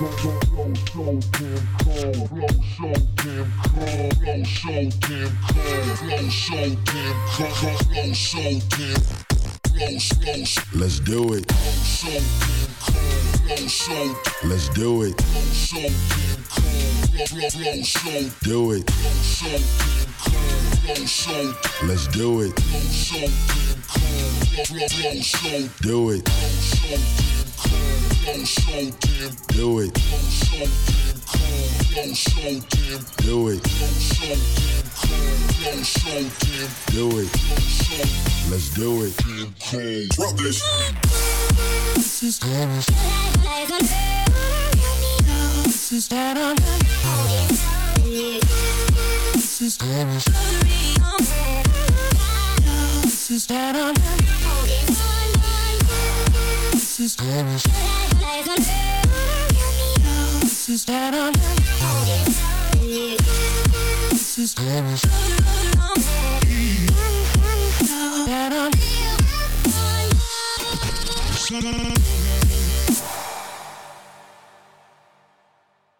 Let's do it. Let's do it. Do it. Let's do it. Do it. Do it. Do it. Do it. Let's do it. Drop this. This is